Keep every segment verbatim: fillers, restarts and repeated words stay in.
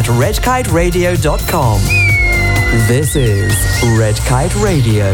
red kite radio dot com. This is Red Kite Radio.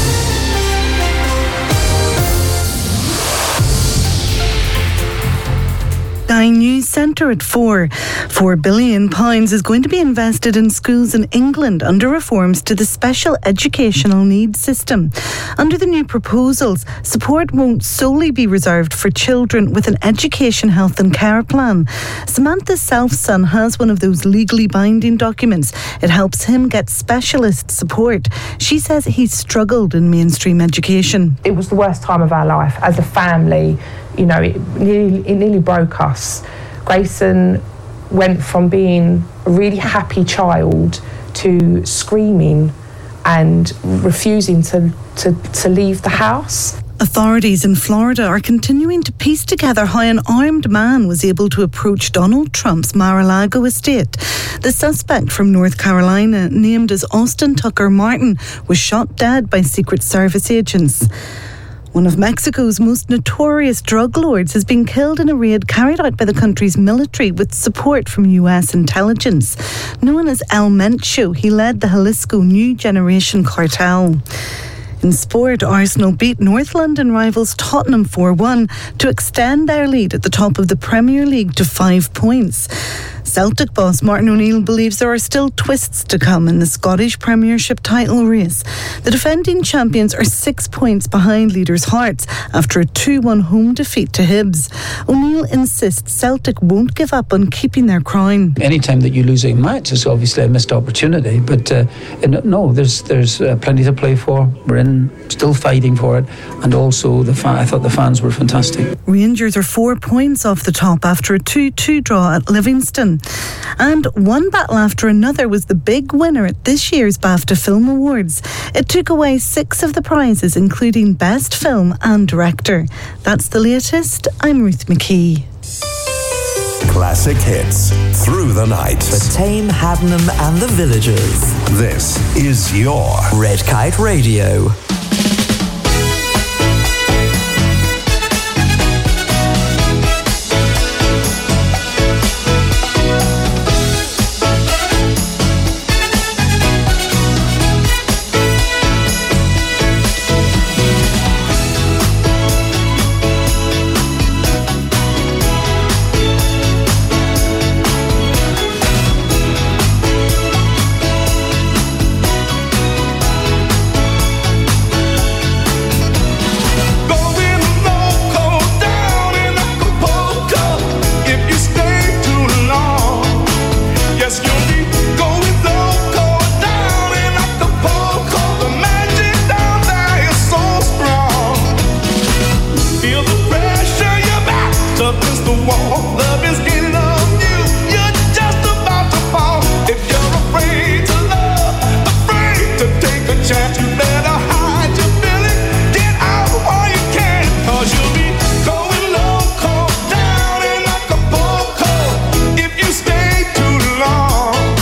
Sky News Centre at four. Four billion pounds is going to be invested in schools in England under reforms to the special educational needs system. Under the new proposals, support won't solely be reserved for children with an education, health and care plan. Samantha Self's son has one of those legally binding documents. It helps him get specialist support. She says he's struggled in mainstream education. It was the worst time of our life as a family. You know, it nearly, it nearly broke us. Grayson went from being a really happy child to screaming and refusing to, to, to leave the house. Authorities in Florida are continuing to piece together how an armed man was able to approach Donald Trump's Mar-a-Lago estate. The suspect from North Carolina, named as Austin Tucker Martin, was shot dead by Secret Service agents. One of Mexico's most notorious drug lords has been killed in a raid carried out by the country's military with support from U S intelligence. Known as El Mencho, he led the Jalisco New Generation cartel. In sport, Arsenal beat North London rivals Tottenham four one to extend their lead at the top of the Premier League to five points. Celtic boss Martin O'Neill believes there are still twists to come in the Scottish Premiership title race. The defending champions are six points behind leaders Hearts after a two one home defeat to Hibs. O'Neill insists Celtic won't give up on keeping their crown. Anytime that you lose a match is obviously a missed opportunity, but uh, no, there's there's uh, plenty to play for. We're in, still fighting for it, and also the fan, I thought the fans were fantastic. Rangers are four points off the top after a two two draw at Livingston. And one battle after another was the big winner at this year's BAFTA Film Awards. It took away six of the prizes, including Best Film and Director. That's the latest. I'm Ruth McKee. Classic hits through the night. For Tame, Haddenham and the Villagers. This is your Red Kite Radio. Long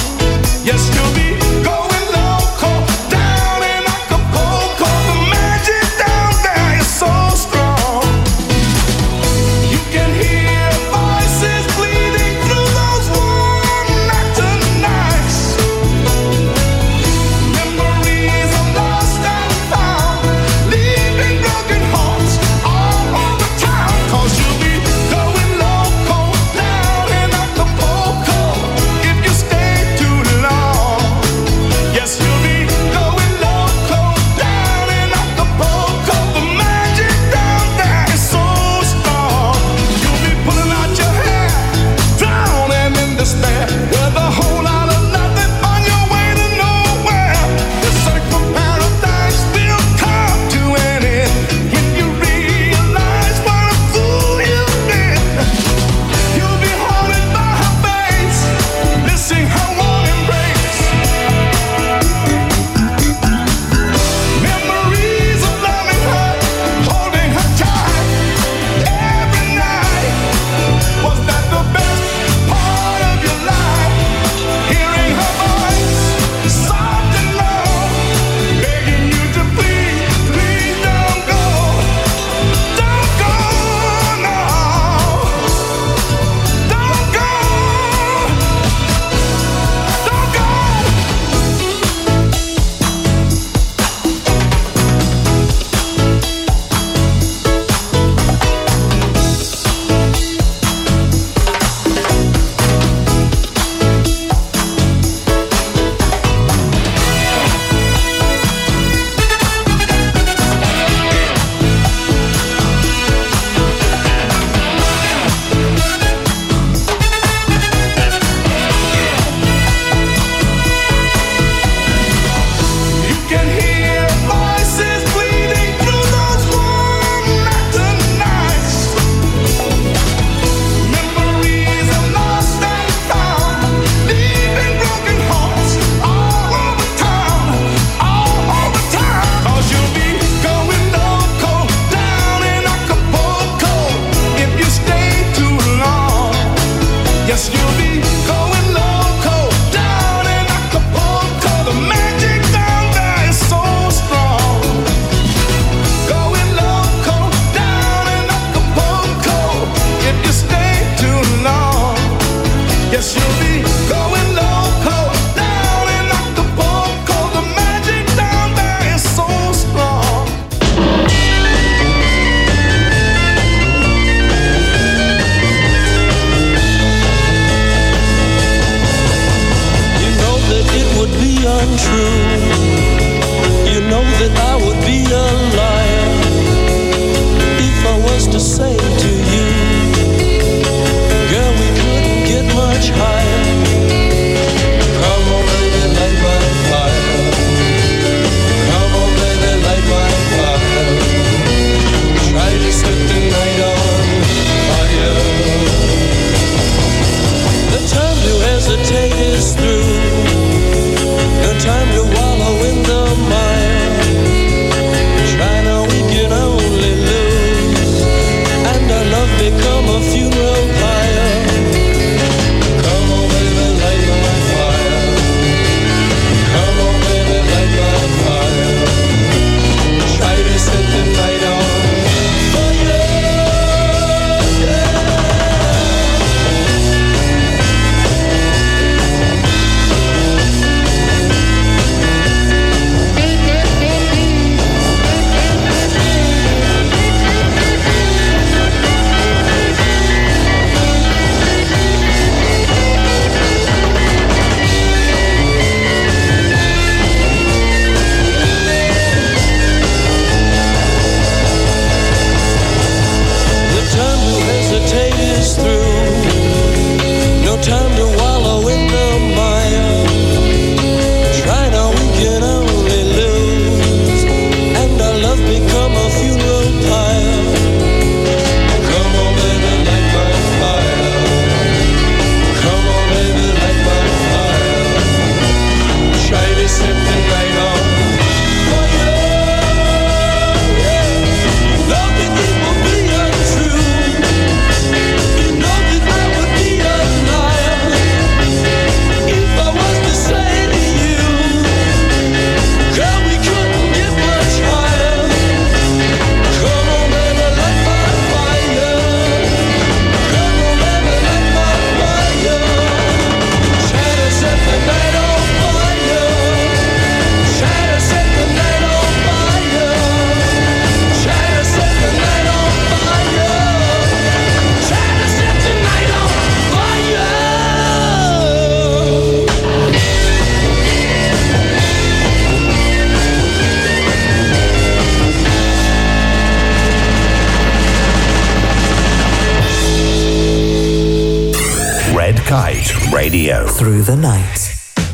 Kite Radio. Through the night.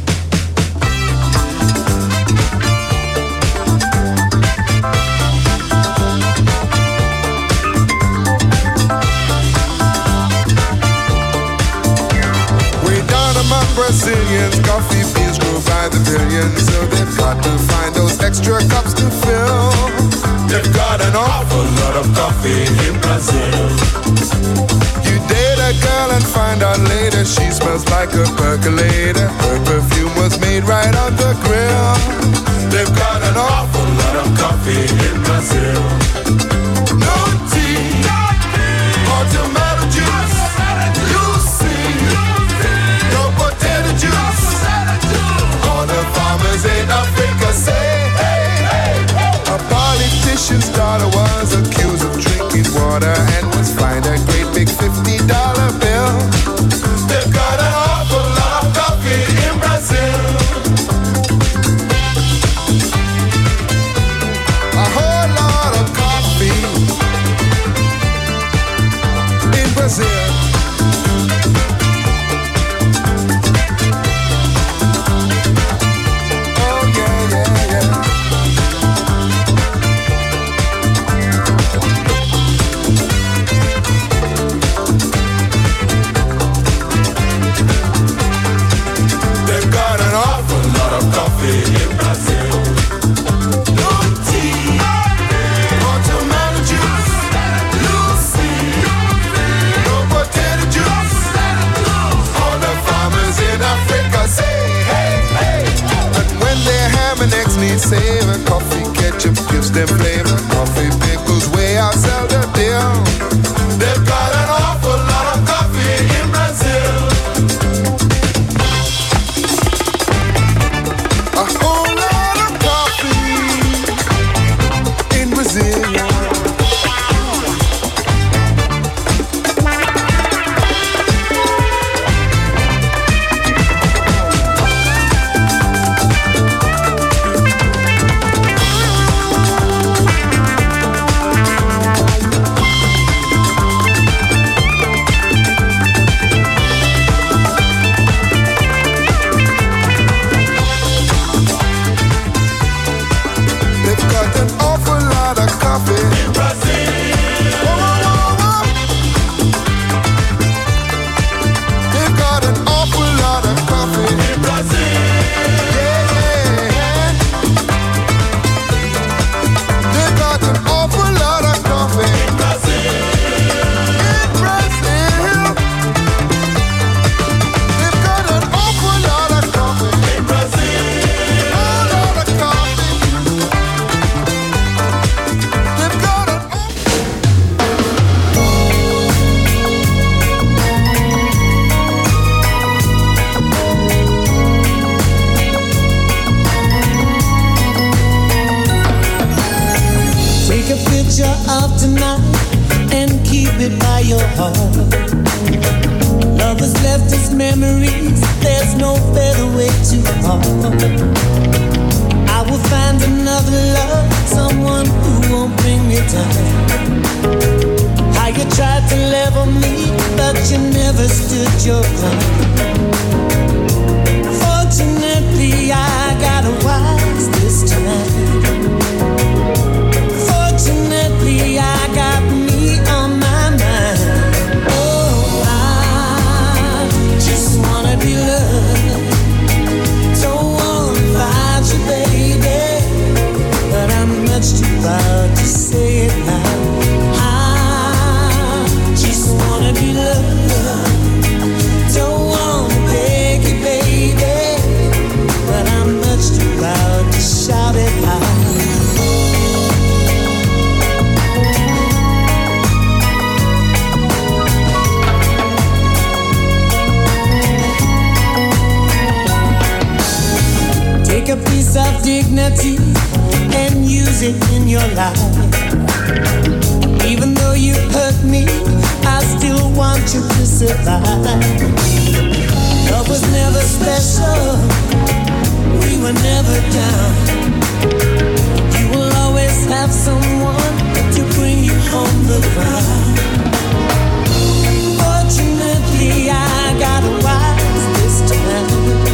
Brazilians, coffee beans grow by the billions, so they've got to find those extra cups to fill. They've got an awful lot of coffee in Brazil. You date a girl and find out later she smells like a percolator. Her perfume was made right on the grill. They've got an awful lot of coffee in Brazil. No tea, or tomato juice. You see, no potato juice. All the farmers in Africa say, hey, hey, hey. A politician's daughter was accused of drinking water and was fined a great big fifty dollar bill. They've got an awful lot of coffee in Brazil. A whole lot of coffee in Brazil. Savor coffee ketchup gives them flavor. Coffee pickles way outsell the deal. They've got an awful lot of coffee in Brazil. heart. I will find another love, someone who won't bring me down. How you tried to level me, but you never stood your ground. Fortunately, I got a wise this time. Fortunately, I got me on my mind. Oh, I just wanna be loved. Don't wanna fight you, baby, but I'm much too proud to say it now. I just wanna be loved. Don't wanna beg you, baby, but I'm much too proud to shout it out. Take a piece of dignity and use it in your life. Even though you hurt me, I still want you to survive. Love was never special, we were never down. You will always have someone to bring you home the ground. Fortunately, I got a wise this time.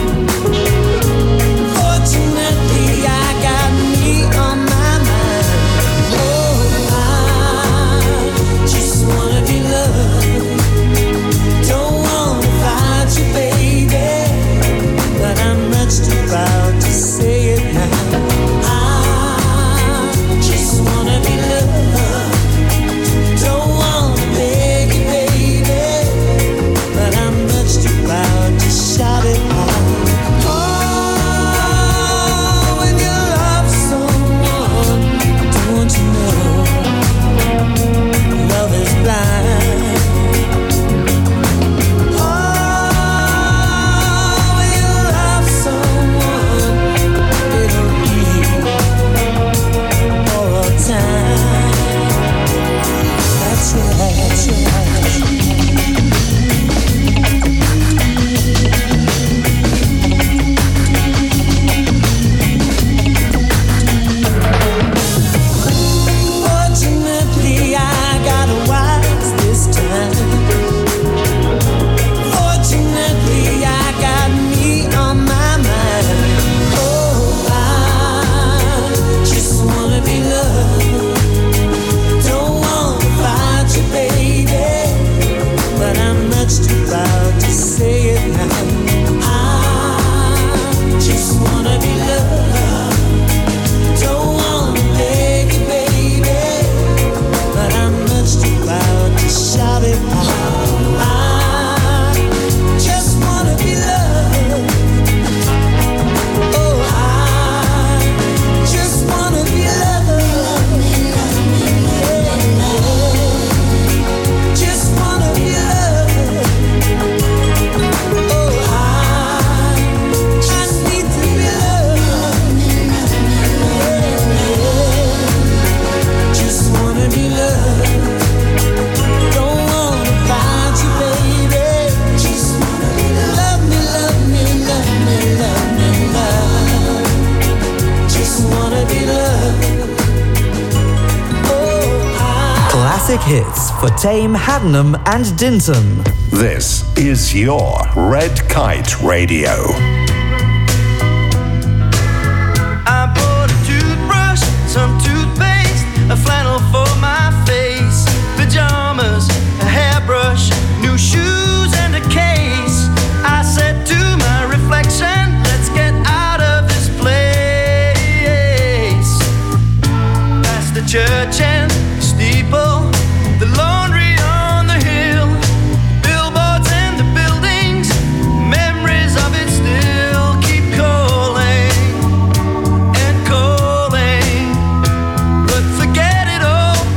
Fortunately, I got me on my mind. Oh, I just wanna be loved. Don't wanna fight you, baby, but I'm much too proud to say it now. I just wanna be loved. Don't wanna beg you, baby, but I'm much too proud to shout it out. Hits for Tame, Haddenham and Dinton. This is your Red Kite Radio. I bought a toothbrush, some toothpaste, a flannel for my face, pajamas, a hairbrush, new shoes and a case. I said to my reflection, let's get out of this place. Past the church and steeple, the laundry on the hill, billboards and the buildings, memories of it still keep calling and calling. But forget it all,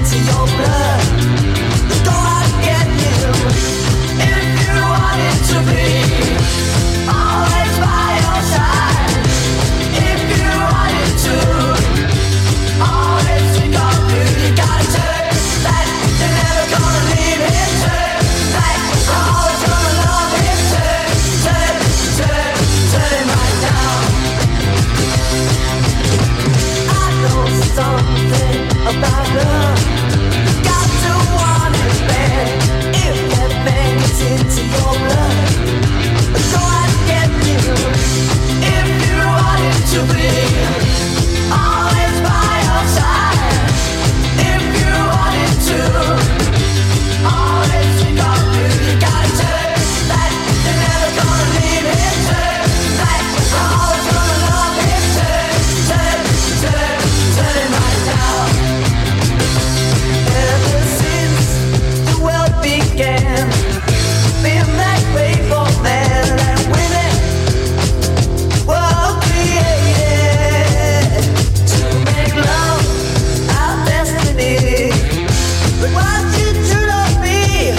into your blood. Go out and get him if you want it to be. Always by your side if you want it to. Always think of you. You gotta turn that. You're never gonna leave him. Turn that. I'm always gonna love him. Turn, turn, turn, turn him right now. I know something about love. You got to want it bad. If that man gets into your blood, go out and get him. If you want him to be always by your side. If you want him to always think of you. You gotta turn that. You're never gonna leave him. Turn that. I'm always gonna love him. Turn, turn, turn, turn him right now. Ever since the world began, been that way for men and women were created to make love our destiny. But what you should have been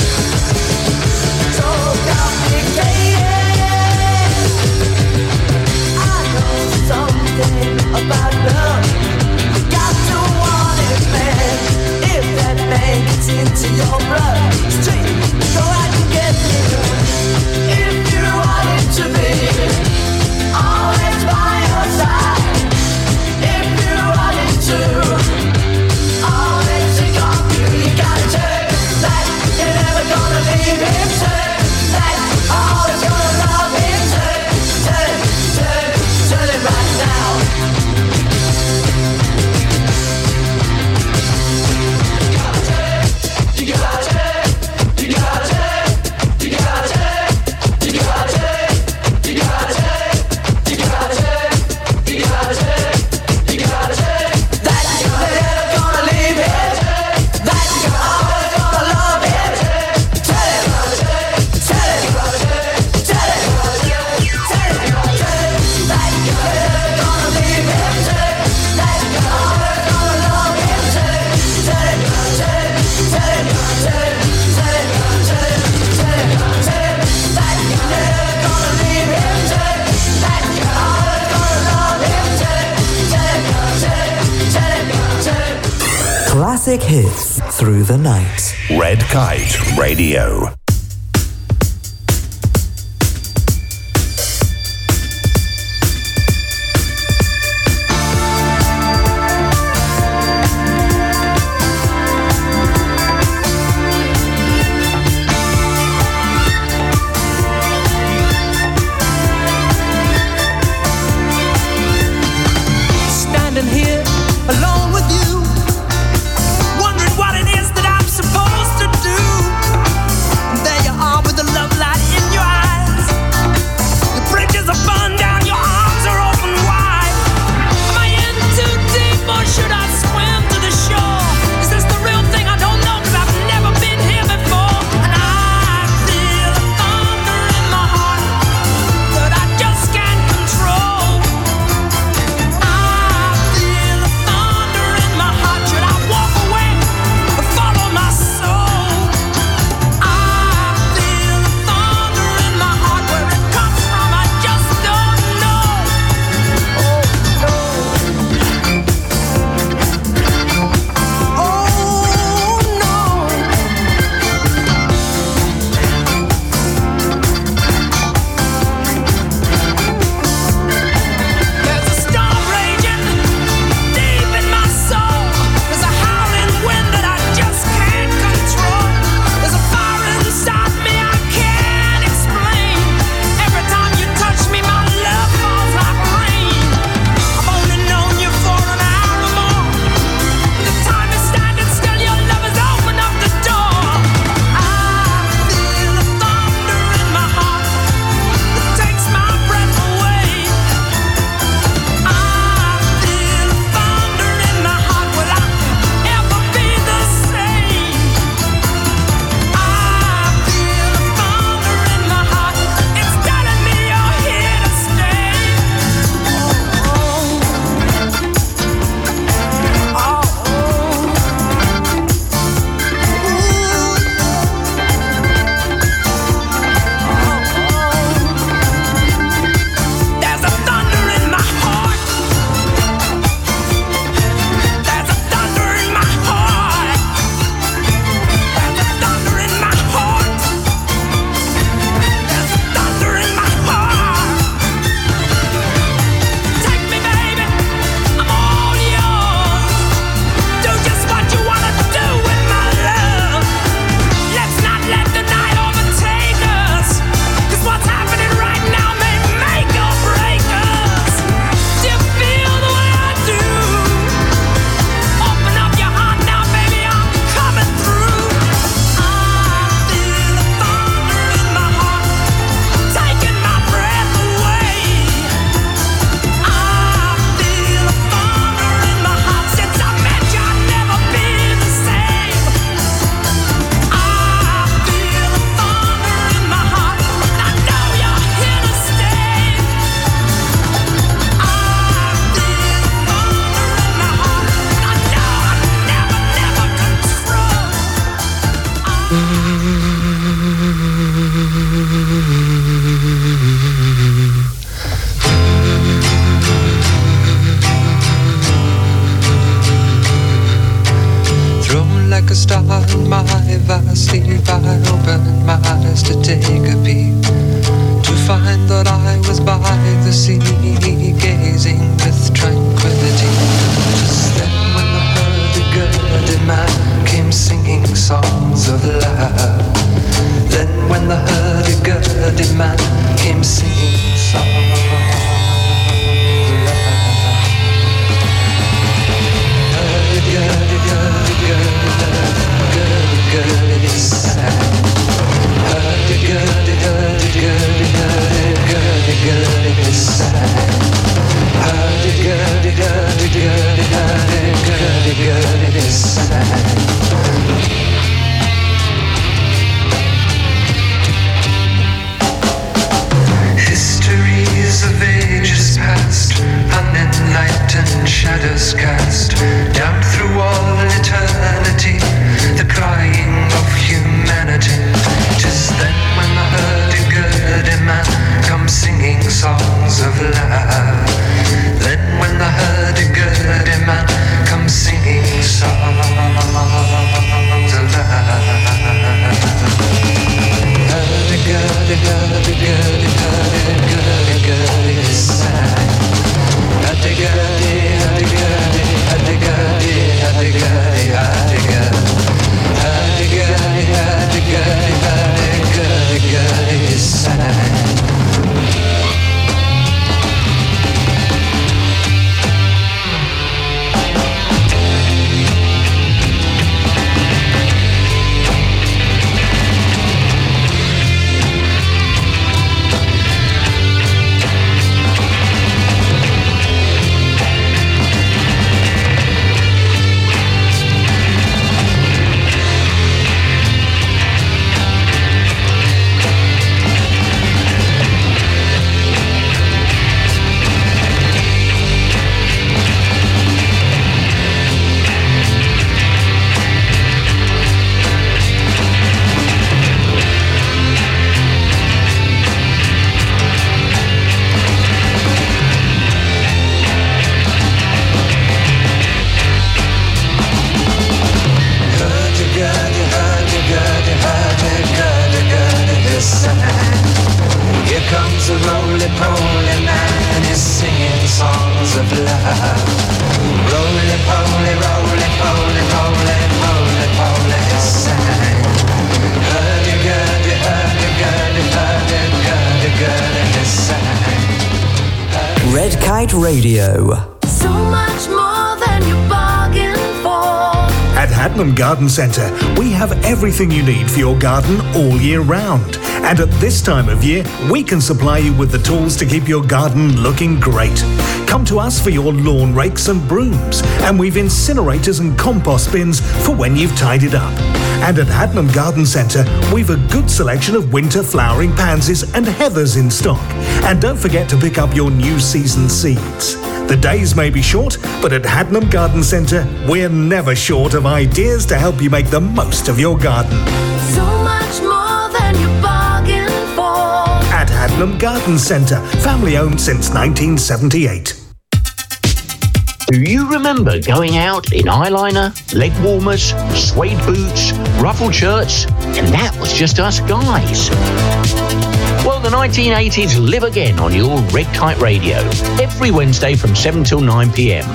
so complicated. I know something about love. You got to want it, man. If that man gets into your blood, straight, go out and get him. If you want it to be always by your side. If you want it to always think of you. You gotta turn that. You're never gonna leave him. Turn that. Always gonna love him. Turn, turn, turn, turn it right now. You gotta turn, you gotta turn, you gotta turn, you gotta turn, you gotta turn, you gotta turn, you gotta turn, you gotta turn. That you're never gonna leave him. That you're always gonna love him. Tell him, tell him, tell him, tell him, that you're never gonna leave him. That you're always gonna love him. Tell him, tell him, tell him, tell him, tell him, tell him, tell him, tell him, that you're never gonna leave him. That you're always gonna love him. Tell him, tell him, tell him, tell him. Classic hits through the night. Red Kite Radio. Standing here alone with you, wondering what it is that I'm supposed to do. like a star in my vast sleep. I opened my eyes to take a peep, to find that I was by the sea, gazing with tranquility. Just then when the hurdy-gurdy man came singing songs of love. Then when the hurdy-gurdy man came singing songs of love. Hurdy-gurdy, hurdy-gurdy, hurdy-gurdy is sad. Hurdy-gurdy, hurdy-gurdy, hurdy-gurdy is sad. Hurdy-gurdy, hurdy-gurdy, hurdy-gurdy is sad. Histories of ages past, unenlightened shadows cast down through all eternity, the crying of humanity. Just then when the hurdy-gurdy man comes singing songs of love. Then when the hurdy-gurdy man comes singing songs of love. Hurdy-gurdy, hurdy-gurdy, hurdy-gurdy is sad. Hurdy-gurdy, hurdy-gurdy, hurdy-gurdy, hurdy-gurdy, hurdy-gurdy. Hurdy-gurdy, hurdy-gurdy, hurdy-gurdy is sad. Red Kite Radio. So much more than you bargained for. At Hadnam Garden Centre, we have everything you need for your garden all year round. And at this time of year, we can supply you with the tools to keep your garden looking great. Come to us for your lawn rakes and brooms, and we've incinerators and compost bins for when you've tidied up. And at Hadnam Garden Centre, we've a good selection of winter flowering pansies and heathers in stock. And don't forget to pick up your new season seeds. The days may be short, but at Hadnam Garden Centre, we're never short of ideas to help you make the most of your garden. So much more than you bargained for. At Hadnam Garden Centre, family owned since nineteen seventy-eight. Do you remember going out in eyeliner, leg warmers, suede boots, ruffled shirts, and that was just us guys? Well, the nineteen eighties live again on your Red Kite Radio, every Wednesday from seven till nine p.m.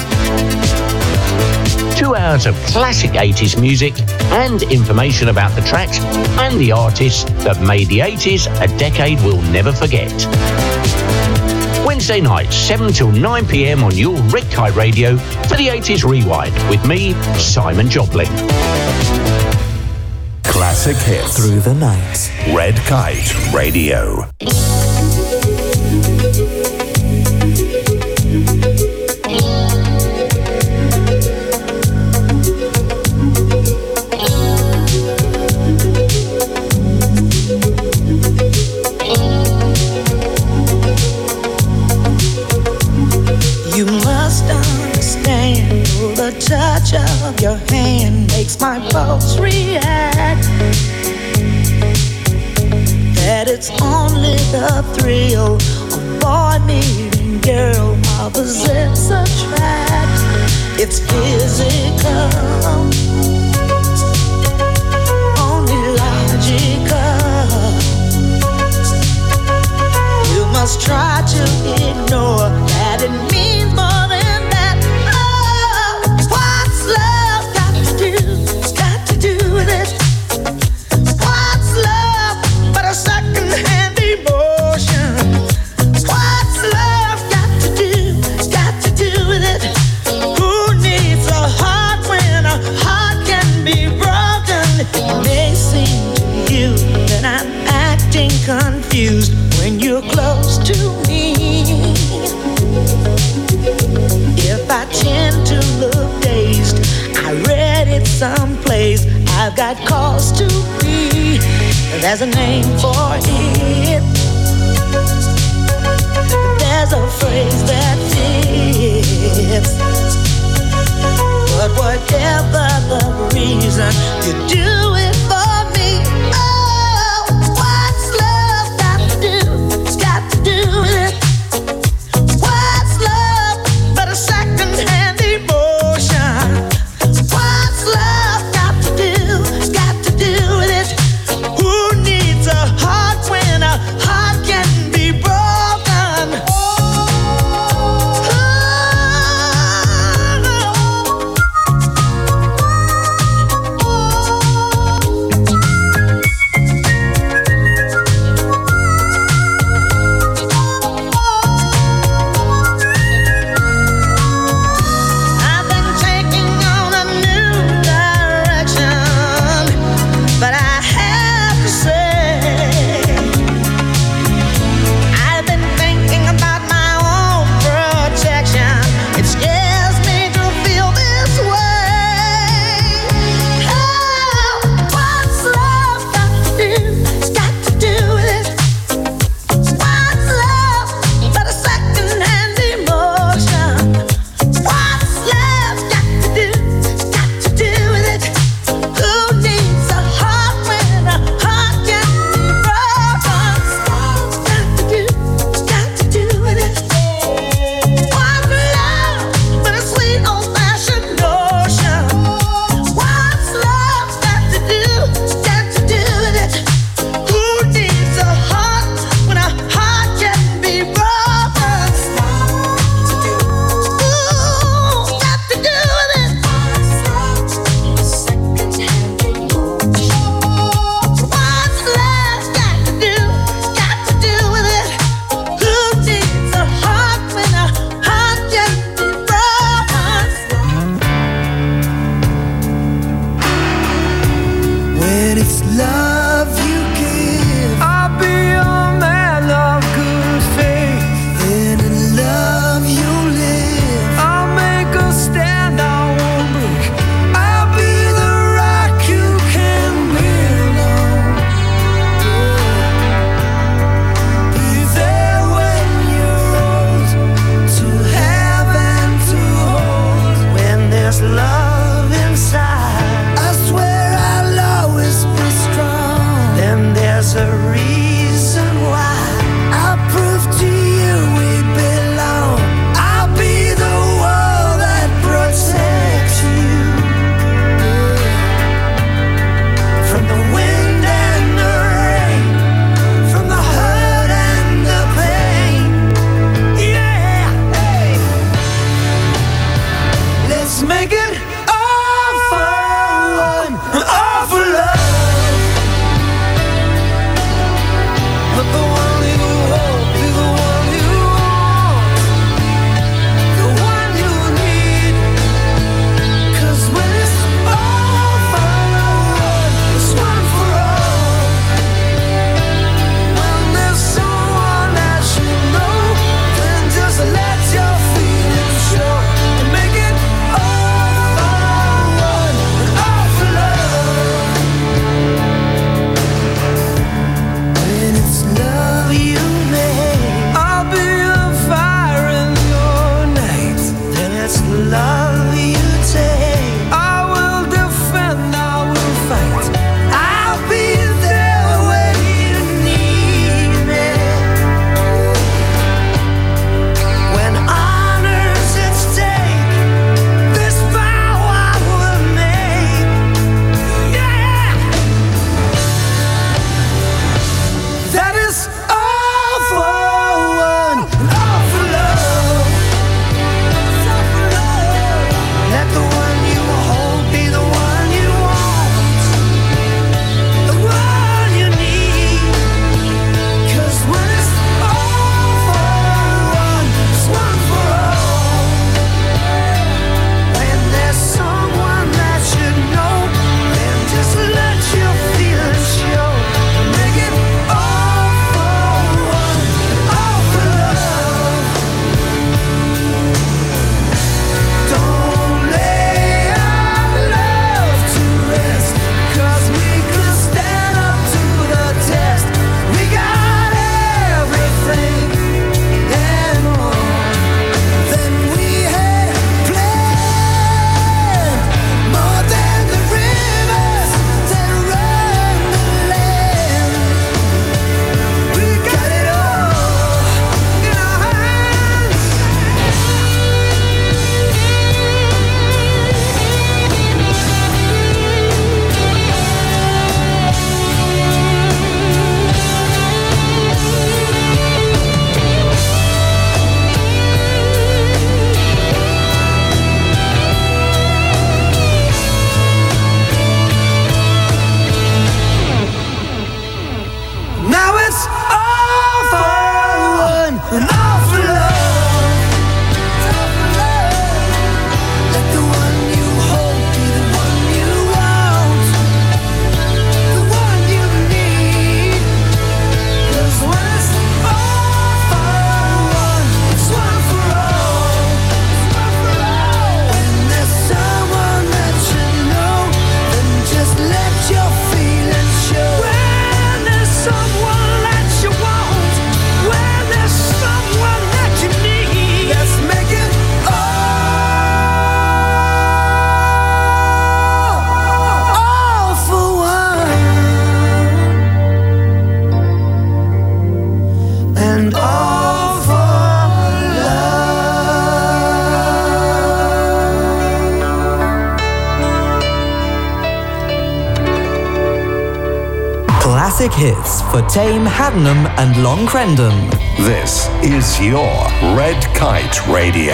Two hours of classic eighties music and information about the tracks and the artists that made the eighties a decade we'll never forget. Wednesday nights, seven till nine p.m. on your Red Kite Radio for the eighties Rewind with me, Simon Joplin. Classic hits through the night. Red Kite Radio. You must understand, the touch of your hand makes my pulse react. That it's only the thrill of boy meeting girl opposites attract. It's physical. confused when you're close to me. If I tend to look dazed, I read it someplace, I've got cause to be. There's a name for it. There's a phrase that fits. But whatever the reason, you do it for me. Oh, what's love got to do? It's got to do with it. What's love but a second-hand emotion? What's love got to do? It's got to do with it. Who needs a heart when a heart can be broken? classic hits for Tame, Haddenham and Long Crendon. This is your Red Kite Radio.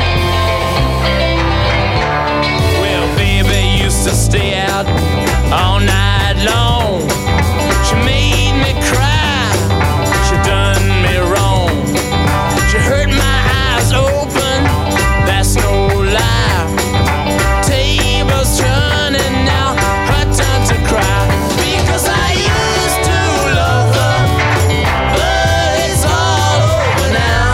Well, baby used to stay out all night long. She made me cry, she done me wrong. She hurt my eyes open, that's no lie. Tables turning now, her turn to cry. Because I used to love her, but it's all over now.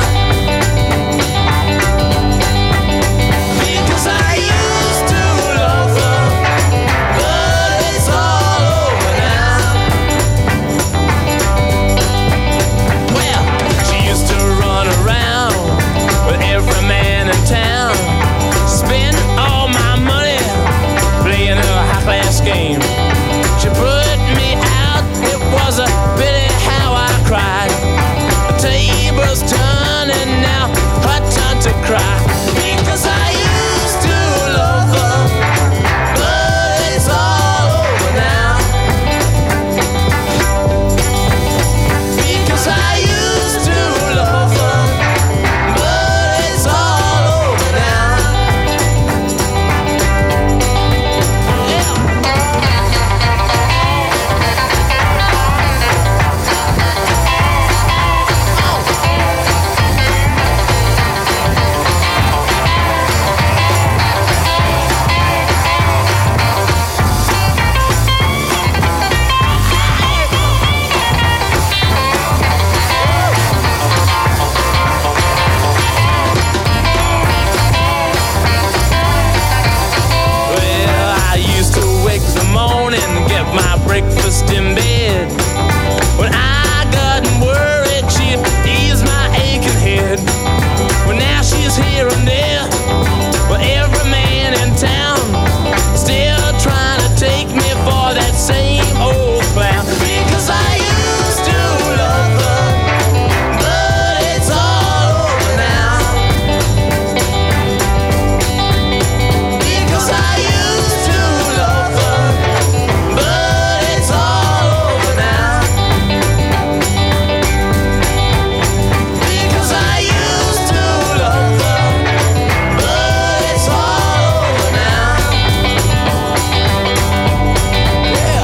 Because I used to love her, but it's all over now. Well, she used to run around with every man in town. Spend all my money playing a high-class game. She put me out, it was a pity how I cried. The table's turning now, her turn to cry. Because I used to love her, but it's all over now. Because I used to love her, but it's all over now. Well, I used to wake the morning, get my breakfast in bed. When I got worried, she'd ease my aching head. Well, now she's here and there, but every man in town still trying to take me for that same old clown. Because I used to love her, but it's all over now. Because I used to love her, but it's all over now. Because I used to love her, but it's all over now. Yeah.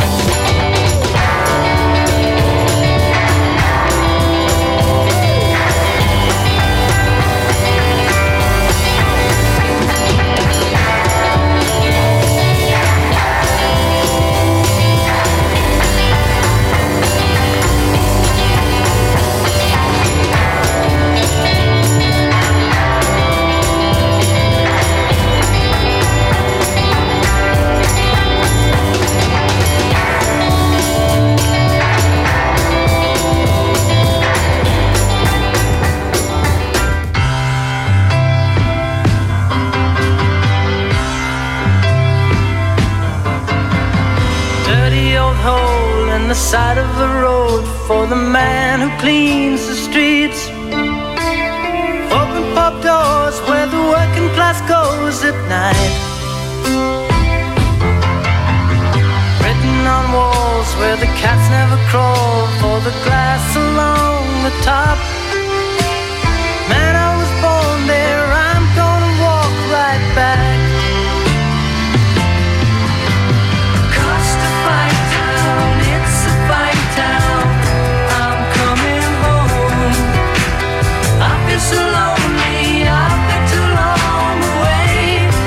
Dirty old hole in the side of the road for the man who cleans the streets. Open pub doors where the working class goes at night. Written on walls where the cats never crawl for the glass along the top. Man, I was born there, I'm gonna walk right back. Cost a fine town, it's a fine town. I'm coming home. I feel so lonely, I've been too long away.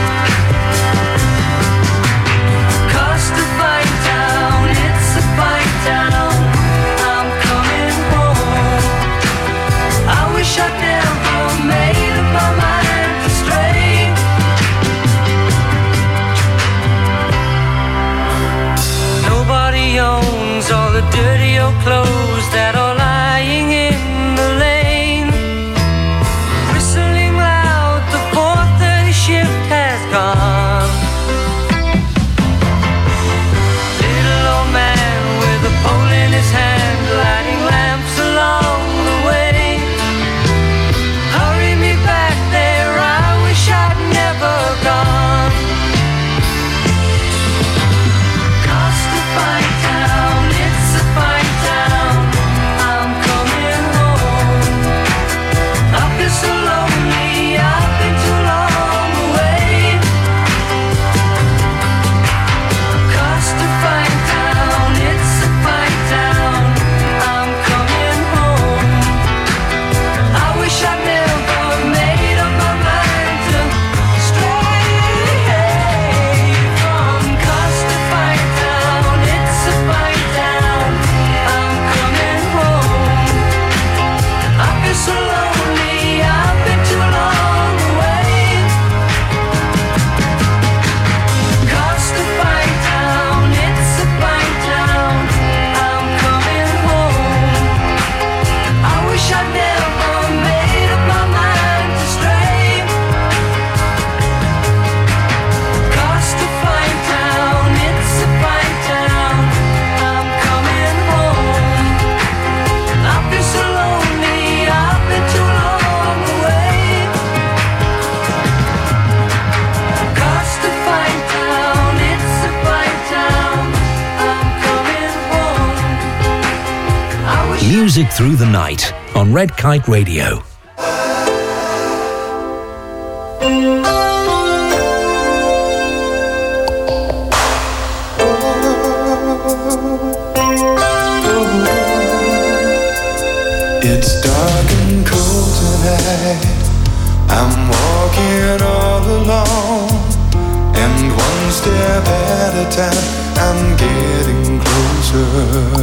Cost a fine town, it's a fine town. I'm coming home. I wish I'd never made up my mind to stray. Nobody owns all the dirty old clothes that are lying in the lane. Whistling loud, the four thirty shift has gone. Little old man with a pole in his hand, lighting lamps along the way. Hurry me back there, I wish I'd never gone. Cost a fine town, it's a fine Music through the night on Red Kite Radio. It's dark and cold tonight. I'm walking all alone, and one step at a time I'm getting closer.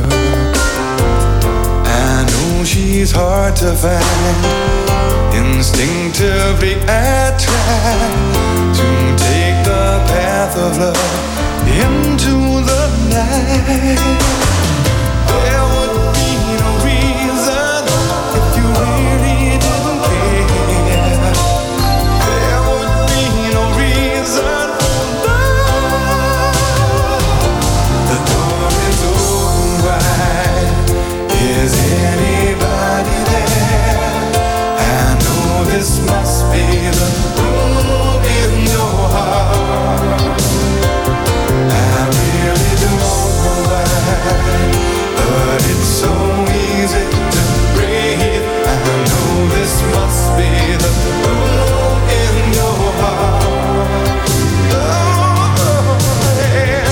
I know she's hard to find. Instinctively I try to take the path of love into the night. There would be no reason if you really didn't care. There would be no reason for love. The door is open wide. Is anybody there? I know this must be the room in your heart. I really don't know why, but it's so easy to breathe. I know this must be the room in your heart. Oh, yeah.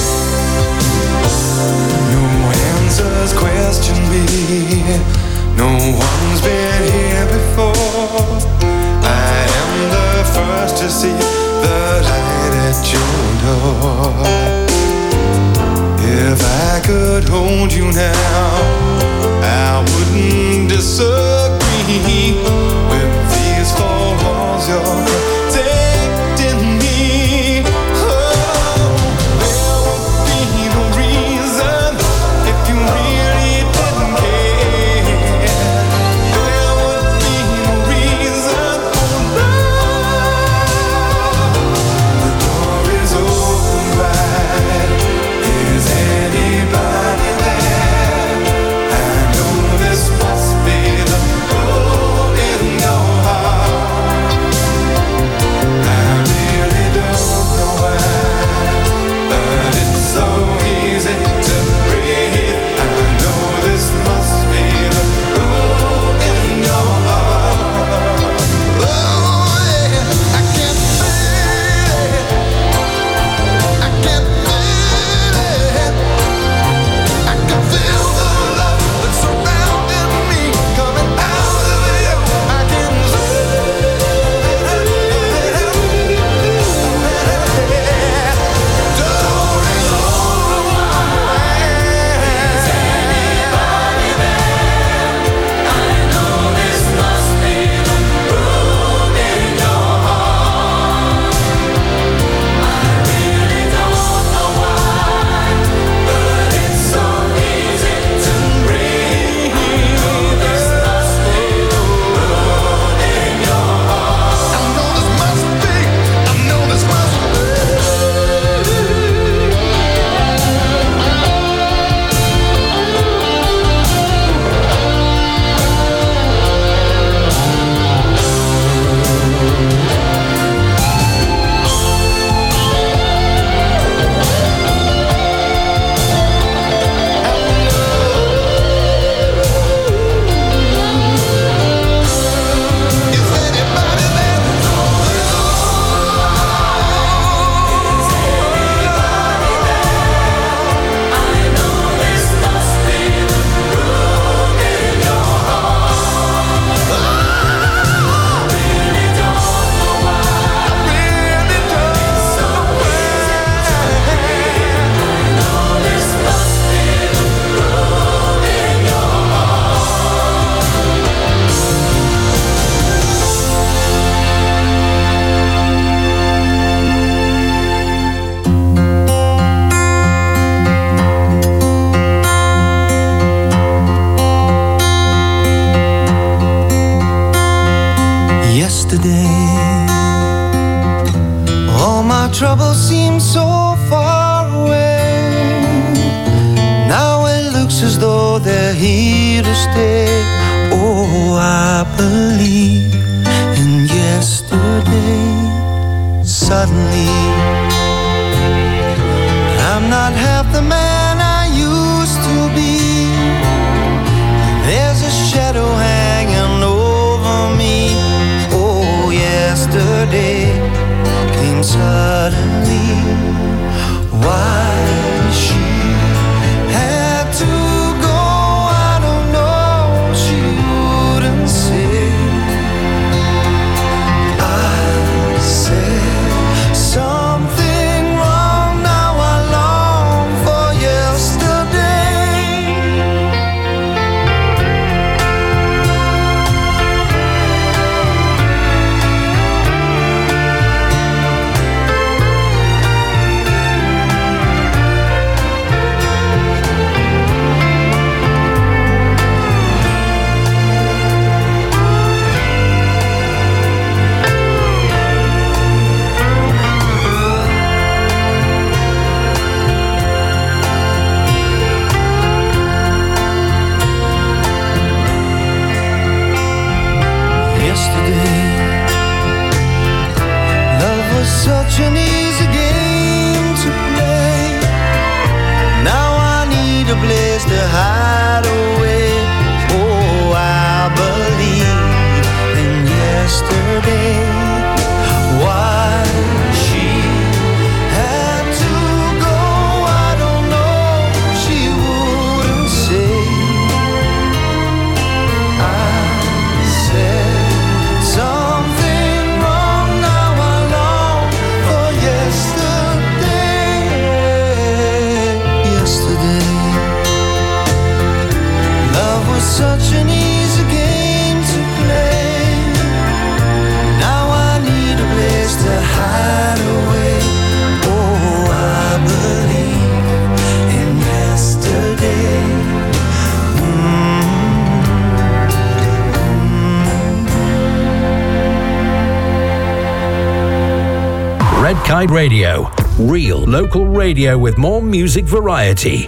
No answers question me. No one's been here before. I am the first to see the light at your door. If I could hold you now, I wouldn't disagree with these four walls you're protecting me. Oh, there would be no reason if you really didn't care. There would be no reason for love. The door is open wide. Is anybody there? I know this must be the room in your heart. I really don't know why, but it's so easy to breathe. I know this must be the room in your heart. Oh yeah, I can feel it. I can feel it. I can feel the love that's surrounding me coming out of you. I can feel it. The door is open wide. Is anybody there? I know this must be the room in your heart. I really don't know why, but it's so easy to breathe. This must be the room in your heart. I know this must be. I know this must be. Is anybody there? Is anybody there? I know this must be the room in your heart. I really don't know why. I really don't. It's so easy to breathe. I know this must be the room in your heart. Yesterday, all my troubles seem so far away. Now it looks as though they're here to stay. Oh, I believe in yesterday. Suddenly, I'm not half the man I used to be. There's a yesterday came suddenly. Why she had to go, I don't know, she wouldn't say. I said something wrong, now I long for yesterday. Such an easy game to play. Now I need a place to hide away. Oh, I believe in yesterday. Why she had to go, I don't know, she wouldn't say. I said something wrong, now I long for yesterday. Yesterday, love was such an easy game to play. Now I need a place to hide away. Oh, I believe in yesterday. Red Kite Radio. Real local radio with more music variety.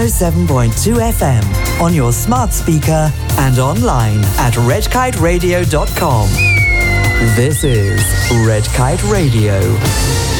oh seven point two F M on your smart speaker and online at red kite radio dot com. This is Red Kite Radio.